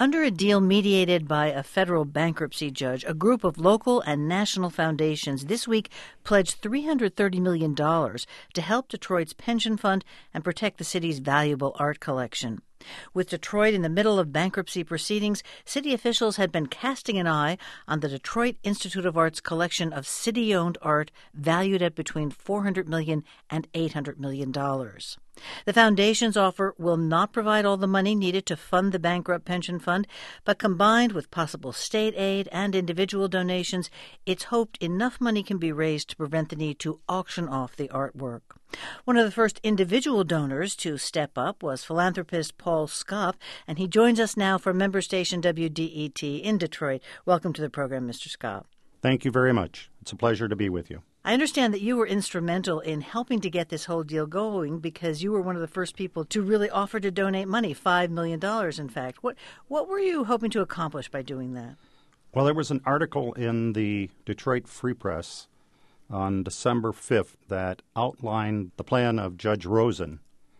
Under a deal mediated by a federal bankruptcy judge, a group of local and national foundations this week pledged $330 million to help Detroit's pension fund and protect the city's valuable art collection. With Detroit in the middle of bankruptcy proceedings, city officials had been casting an eye on the Detroit Institute of Art's collection of city-owned art valued at between $400 million and $800 million. The foundation's offer will not provide all the money needed to fund the bankrupt pension fund, but combined with possible state aid and individual donations, it's hoped enough money can be raised to prevent the need to auction off the artwork. One of the first individual donors to step up was philanthropist Paul Scopp, and he joins us now from member station WDET in Detroit. Welcome to the program, Mr. Scopp. Thank you very much. It's a pleasure to be with you. I understand that you were instrumental in helping to get this whole deal going because you were one of the first people to really offer to donate money, $5 million, in fact. What were you hoping to accomplish by doing that? Well, there was an article in the Detroit Free Press on December 5th that outlined the plan of Judge Rosen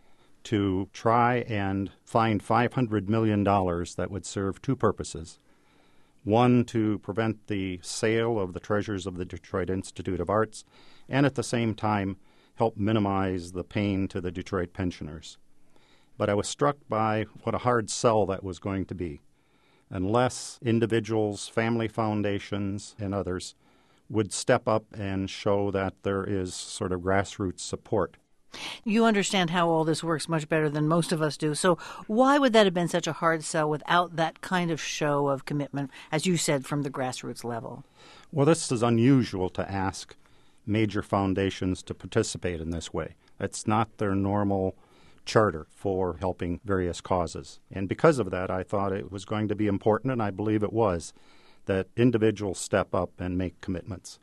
to try and find $500 million that would serve two purposes. One, to prevent the sale of the treasures of the Detroit Institute of Arts, and at the same time help minimize the pain to the Detroit pensioners. But I was struck by what a hard sell that was going to be. Unless individuals, family foundations, and others would step up and show that there is sort of grassroots support. You understand how all this works much better than most of us do. So why would that have been such a hard sell without that kind of show of commitment, as you said, from the grassroots level? Well, this is unusual to ask major foundations to participate in this way. It's not their normal charter for helping various causes. And because of that, I thought it was going to be important, and I believe it was, that individuals step up and make commitments.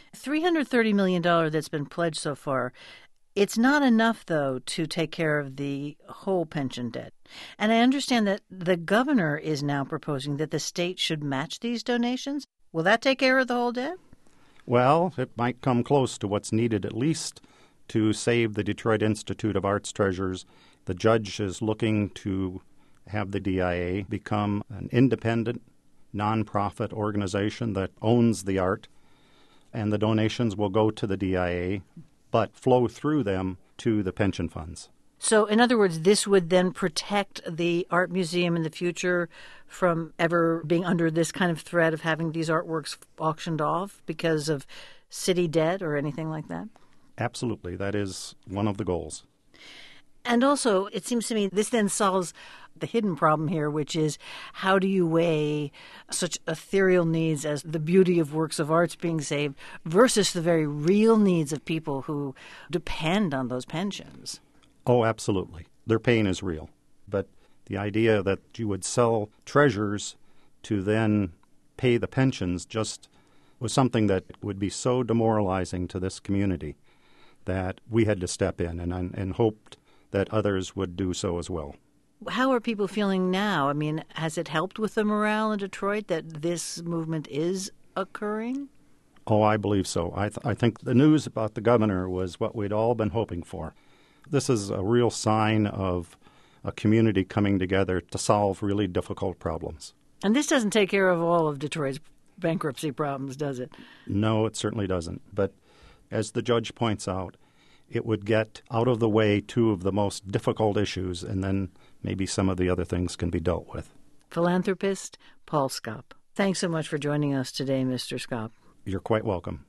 $330 million that's been pledged so far. It's not enough, though, to take care of the whole pension debt. And I understand that the governor is now proposing that the state should match these donations. Will that take care of the whole debt? Well, it might come close to what's needed, at least to save the Detroit Institute of Arts treasures. The judge is looking to have the DIA become an independent, nonprofit organization that owns the art, and the donations will go to the DIA, but flow through them to the pension funds. So, in other words, this would then protect the art museum in the future from ever being under this kind of threat of having these artworks auctioned off because of city debt or anything like that? Absolutely. That is one of the goals. And also, it seems to me this then solves the hidden problem here, which is how do you weigh such ethereal needs as the beauty of works of arts being saved versus the very real needs of people who depend on those pensions? Oh, absolutely. Their pain is real. But the idea that you would sell treasures to then pay the pensions just was something that would be so demoralizing to this community that we had to step in and hoped that others would do so as well. How are people feeling now? I mean, has it helped with the morale in Detroit that this movement is occurring? Oh, I believe so. I think the news about the governor was what we'd all been hoping for. This is a real sign of a community coming together to solve really difficult problems. And this doesn't take care of all of Detroit's bankruptcy problems, does it? No, it certainly doesn't. But as the judge points out, it would get out of the way two of the most difficult issues, and then maybe some of the other things can be dealt with. Philanthropist Paul Scopp. Thanks so much for joining us today, Mr. Scopp. You're quite welcome.